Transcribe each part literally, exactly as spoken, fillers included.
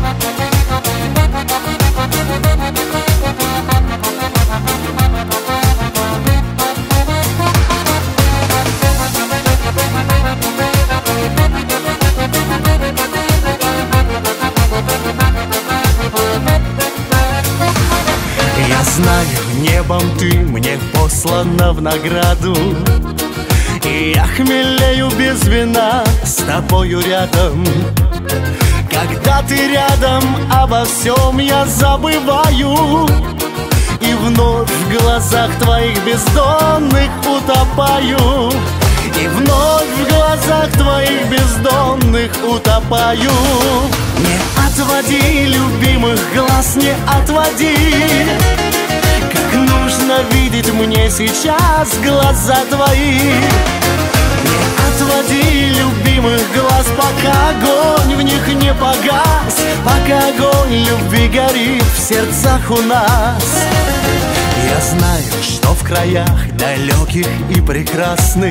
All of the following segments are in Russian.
Я знаю, небом ты мне послана в награду, и я хмелею без вина с тобою рядом. Когда ты рядом, обо всем я забываю, и вновь в глазах твоих бездонных утопаю. И вновь в глазах твоих бездонных утопаю. Не отводи, любимых глаз, не отводи. Как нужно видеть мне сейчас глаза твои. Не отводи, любимых глаз, пока огонь в них не погас, пока огонь любви горит в сердцах у нас. Я знаю, что в краях далеких и прекрасных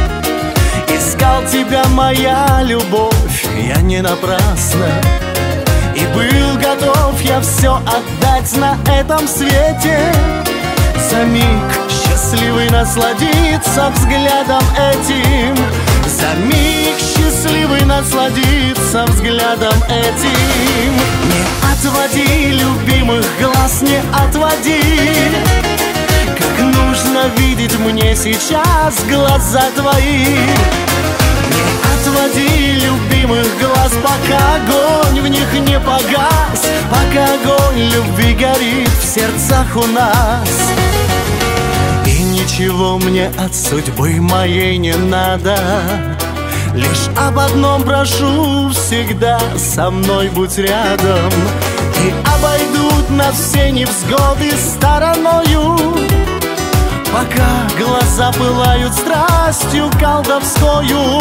искал тебя, моя любовь, я не напрасно. И был готов я все отдать на этом свете, за миг счастливый насладиться взглядом этим, за миг счастливый насладиться взглядом этим. Не отводи, любимых глаз, не отводи. Как нужно видеть мне сейчас глаза твои. Не отводи, любимых глаз, пока огонь в них не погас, пока огонь любви горит в сердцах у нас. И ничего мне от судьбы моей не надо, лишь об одном прошу: всегда со мной будь рядом. И обойдут нас все невзгоды стороною, пока глаза пылают страстью колдовскою,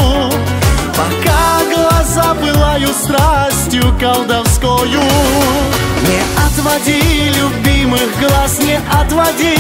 пока глаза пылают страстью колдовскою. Не отводи, любимых глаз, не отводи.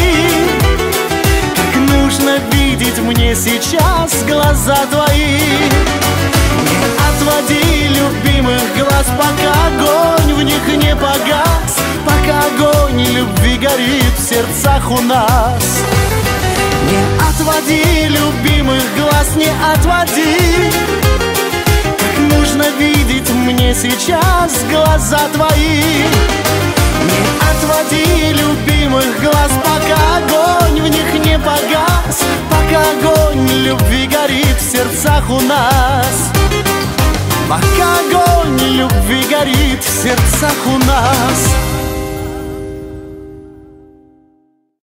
Как нужно видеть мне сейчас глаза твои. Не отводи, любимых глаз, пока огонь в них не погас, пока огонь любви горит в сердцах у нас. Не отводи, любимых глаз, не отводи. Как нужно видеть мне сейчас глаза твои. Не отводи, любимых глаз, пока огонь в них не погас, пока огонь любви горит в сердцах у нас. Пока огонь любви горит в сердцах у нас.